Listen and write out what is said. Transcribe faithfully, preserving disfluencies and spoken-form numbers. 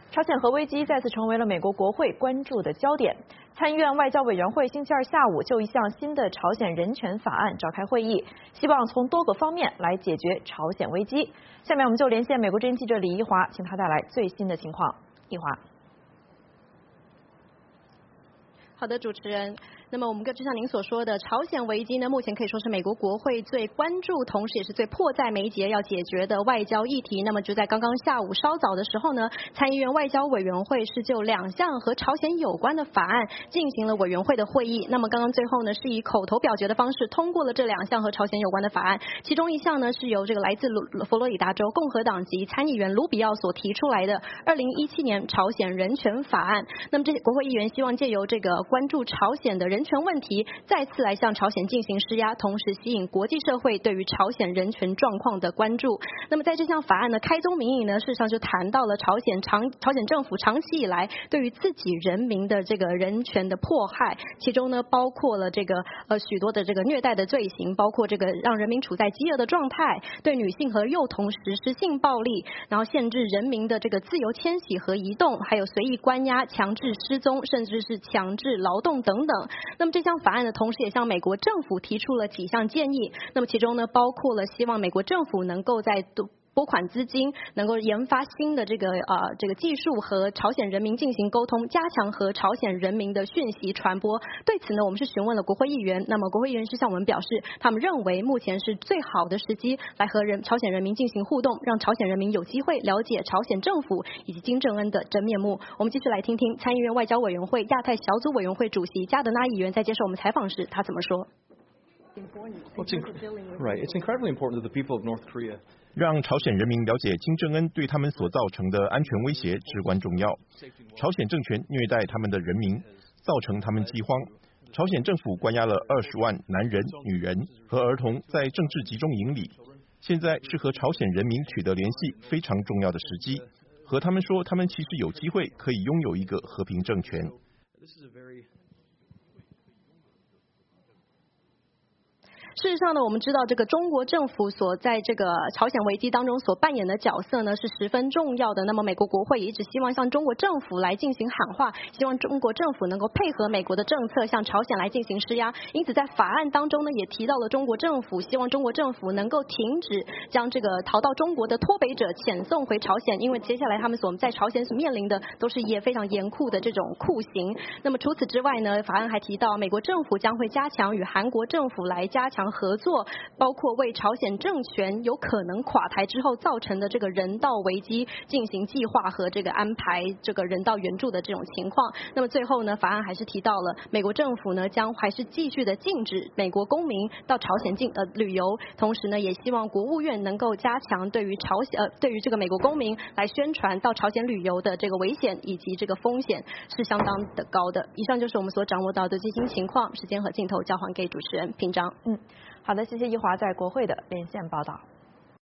朝鲜核危机再次成为了美国国会关注的焦点。参议院外交委员会星期二下午就一项新的朝鲜人权法案召开会议，希望从多个方面来解决朝鲜危机。下面我们就连线美国之音记者李怡华，请他带来最新的情况。怡华。 好的，主持人。那么我们就像您所说的，朝鲜危机呢，目前可以说是美国国会最关注，同时也是最迫在眉睫要解决的外交议题。那么就在刚刚下午稍早的时候呢，参议院外交委员会是就两项和朝鲜有关的法案进行了委员会的会议。那么刚刚最后呢，是以口头表决的方式通过了这两项和朝鲜有关的法案。其中一项呢，是由这个来自佛罗里达州共和党籍参议员卢比奥所提出来的二零一七年朝鲜人权法案。那么这些国会议员希望借由这个关注朝鲜的人权问题，再次来向朝鲜进行施压，同时吸引国际社会对于朝鲜人权状况的关注。那么在这项法案的开宗明义呢，事实上就谈到了朝鲜长朝鲜政府长期以来对于自己人民的这个人权的迫害，其中呢包括了这个呃许多的这个虐待的罪行，包括这个让人民处在饥饿的状态，对女性和幼童实施性暴力，然后限制人民的这个自由迁徙和移动，还有随意关押、强制失踪，甚至是强制劳动等等。那么这项法案呢，同时也向美国政府提出了几项建议。那么其中呢，包括了希望美国政府能够在拨款资金，能够研发新的这个呃这个技术和朝鲜人民进行沟通，加强和朝鲜人民的讯息传播。对此呢，我们是询问了国会议员，那么国会议员是向我们表示，他们认为目前是最好的时机来和人朝鲜人民进行互动，让朝鲜人民有机会了解朝鲜政府以及金正恩的真面目。我们继续来听听参议院外交委员会亚太小组委员会主席加德纳议员在接受我们采访时他怎么说。 Well, it's inc- right. It's incredibly important to the people of North Korea. 让朝鲜人民了解金正恩对他们所造成的安全威胁至关重要。朝鲜政权虐待他们的人民，造成他们饥荒。朝鲜政府关押了二十万男人、女人和儿童在政治集中营里。现在是和朝鲜人民取得联系非常重要的时机，和他们说，他们其实有机会可以拥有一个和平政权。 事实上呢，我们知道这个中国政府所在这个朝鲜危机当中所扮演的角色呢是十分重要的。那么美国国会也一直希望向中国政府来进行喊话，希望中国政府能够配合美国的政策向朝鲜来进行施压。因此在法案当中呢也提到了中国政府，希望中国政府能够停止将这个逃到中国的脱北者遣送回朝鲜，因为接下来他们所在朝鲜所面临的都是也非常严酷的这种酷刑。那么除此之外呢，法案还提到美国政府将会加强与韩国政府来加强合作，包括为朝鲜政权有可能垮台之后造成的这个人道危机进行计划和这个安排这个人道援助的这种情况。那么最后呢，法案还是提到了美国政府呢将还是继续的禁止美国公民到朝鲜进呃旅游，同时呢也希望国务院能够加强对于朝鲜呃对于这个美国公民来宣传到朝鲜旅游的这个危险以及这个风险是相当的高的。以上就是我们所掌握到的最新情况，时间和镜头交还给主持人平章。 嗯。好的，谢谢一华在国会的连线报道。